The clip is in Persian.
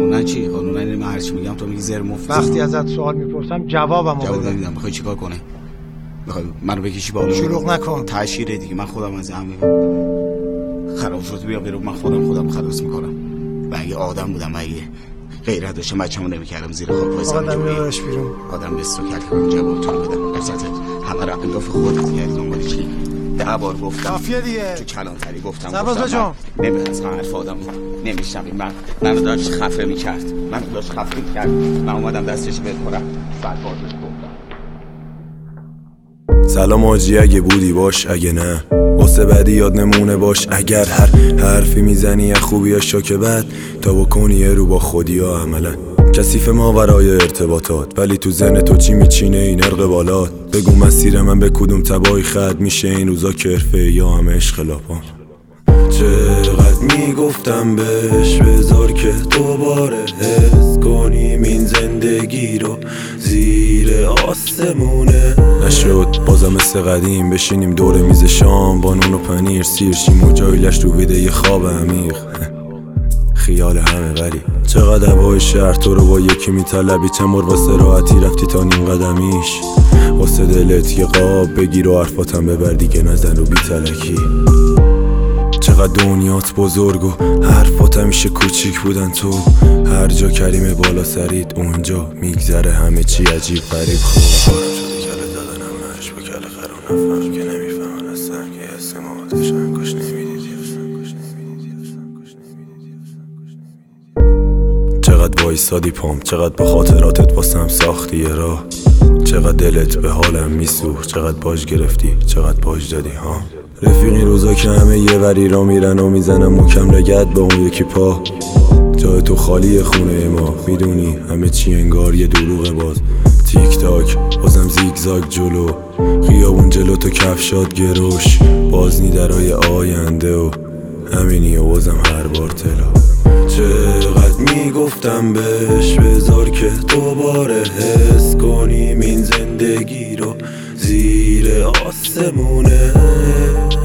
قانونا چی؟ قانونا اینه من هرچی میگم تو میگی زر مفت. وقتی ازت سوال میپرسم جوابمو بده. جواب نمیدم. میخوای چیکار کنه؟ میخوای منو بکشی بالا؟ شلوغ نکن. تاشیره دیگه. من خودم از همین خراب شد بیا برو. من خودم خلاص میکنم. من اگه آدم بودم اگه غیرت داشتم بچه‌مو نمیکردم زیر خاک وایسم. آدم بیارش بیرون. آدم بستو کلکم جواب تو بدم. درصد همه رو انداف خودت کردی دنبال چی؟ 10 بار گفتم. کافیه دیگه. تو کلانتری گفتم. سرباز جان. نمی‌خواستم حرف آدمو نمی‌شنوید. منو داشت خفه می‌کرد. من اومدم دستش بخورم. بعد بازش گفتم. سلام آجی اگه بودی باش اگه نه واسه بعدی یاد نمونه باش. اگر هر حرفی میزنی از خوبیاش که بعد تا بکنی رو با خودی ها عملا کثیف ما ورای ارتباطات. ولی تو ذهن تو چی میچینه این ارق بالات؟ بگو مسیر من به کدوم تبایی خط میشه این روزا که حرفه یا همه عشق لاپام. چقدر میگفتم بهش بذار که دوباره حس کنیم این زندگی رو زیر آسمونه. نشد بازم مثل قدیم بشینیم دور میز شام با نون و پنیر سیر شیم و جایلش رو ویده یه خواب عمیق. خیال همه ولی چقدر هوای شهر تو رو با یکی میطلبی. تمر واسه راحتی رفتی تا نیم قدمیش واسه دلت یه قاب بگیر و حرفاتم ببر دیگه نزن رو بی تلکی. چقدر دنیات بزرگ و حرفات همیشه کوچیک بودن. تو هر جا کریم بالا سرید اونجا میگذره همه چی عجیب غریب. خوب بارم شده کله دادن همش به کله خرون نفهم که نمیفهمن از سنگ حس ما داشتن کش نمیدیدی. چقدر وایسادی پام چقدر با خاطراتت واسم ساختی یه راه. چقدر دلت به حالم میسوخت چقدر باج گرفتی چقدر باج دادی ها. رفیقی روزا که همه یه وری را میرن و میزنم محکم لگد با اون یکی پا. جای تو خالی خونه ما میدونی همه چی انگار یه دروغ باز. تیک تاک بازم زیگزاگ جلو خیابون جلو تو کفشات گروش بازنی درای آینده و همینی و بازم هر بار تلا. چقدر میگفتم بهش بذار که دوباره حس کنیم این زندگی رو زیر آسمونه.